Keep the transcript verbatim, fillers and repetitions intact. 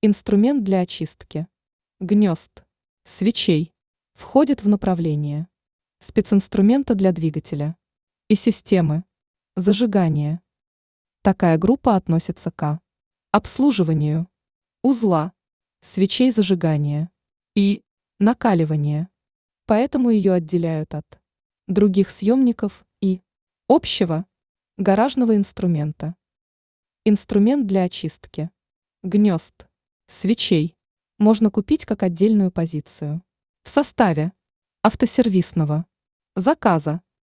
Инструмент для очистки гнезд, свечей входит в направление специнструмента для двигателя и системы зажигания. Такая группа относится к обслуживанию узла, свечей зажигания и накаливания, поэтому ее отделяют от других съемников и общего гаражного инструмента. Инструмент для очистки гнезд, свечей можно купить как отдельную позицию в составе автосервисного заказа.